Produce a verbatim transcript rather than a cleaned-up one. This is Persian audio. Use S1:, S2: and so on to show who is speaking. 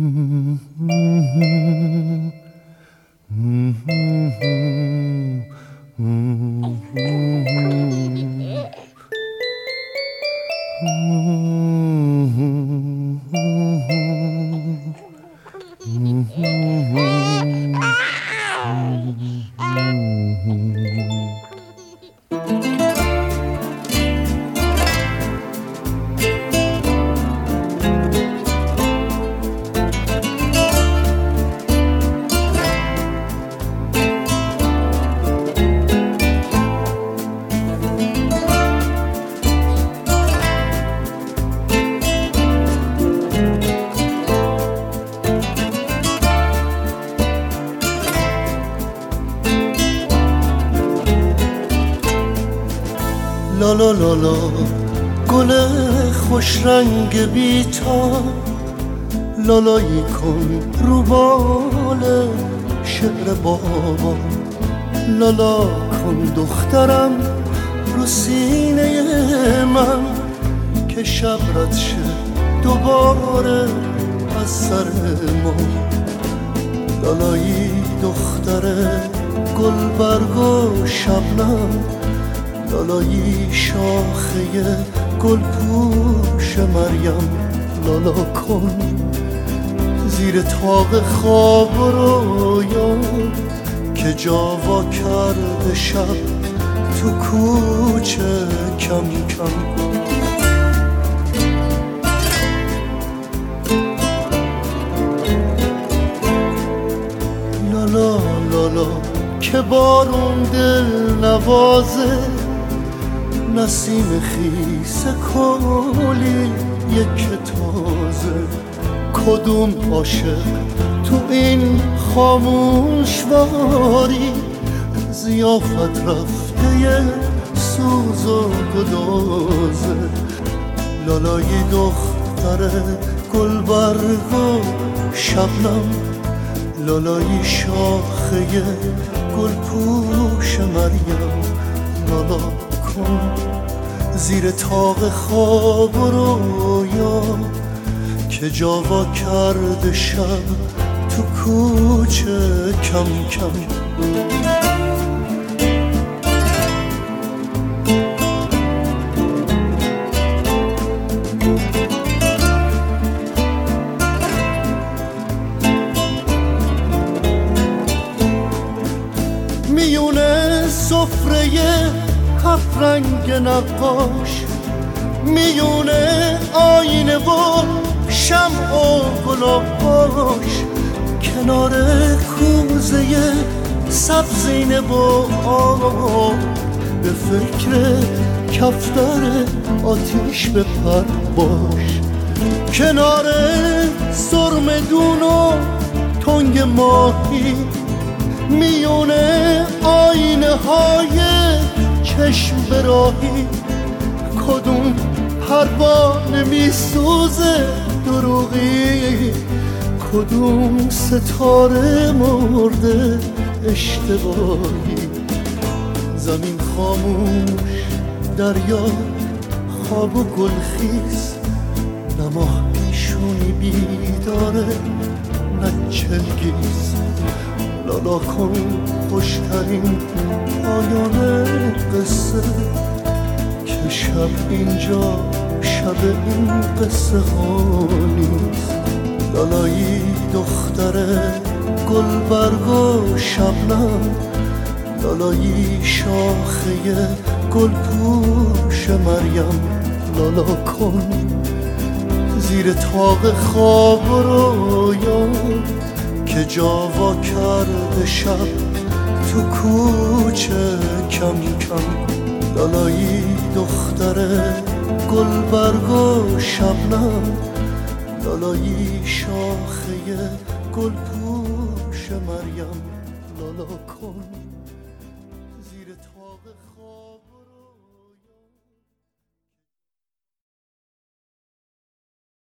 S1: لالا لالا گل خوش رنگ بیتا، لالایی کن رو بال شعر بابا، لالا کن دخترم رو سینه من که شب رد شه دوباره از سر ما. لالایی دختر گل برگ و شبنم، لالایی شاخه گل پوش مریم، لالا کن زیر طاق خواب و رویا که جاوا کرده شب تو کوچه کم کم. لالا لالا که بارون دل نوازه، نسیم خیس کلی یک تازه، کدوم عاشق تو این خاموش واری ضیافت رفته یه سوز و گدازه. لالای دختر گل برگ و شبنم، لالای شاخه گل پوش مریم، لالا زیر طاق خواب و رویا که جاوا کرده شب تو کوچه کم کم. میونه سفره هفت رنگ نقاش، میونه آینه و شمع و گلاباش، کنار کوزه سبزینه و آب، به فکر کفتر آتیش بپر باش، کنار سرمدون و تنگ ماهی، میونه آینه های چشم براهی، کدوم پروانه میسوزه دروغی، کدوم ستاره مرده اشتباهی. زمین خاموش، دریا خواب و گلخیز، نه ماهیشونی بیداره نه چلگیز. لالا کن خوشترین پایان قصه که شب اینجا شب این قصه ها نیست. لالایی دختر گل برگ و شبنم، لالایی شاخه گل پوش مریم، لالا کن زیر طاق خواب و رویا که جاوا کرده شب تو کوچه کم کم. لالایی دختر گل برگ و شبنم، لالایی شاخه گل پوش مریم، لالا کن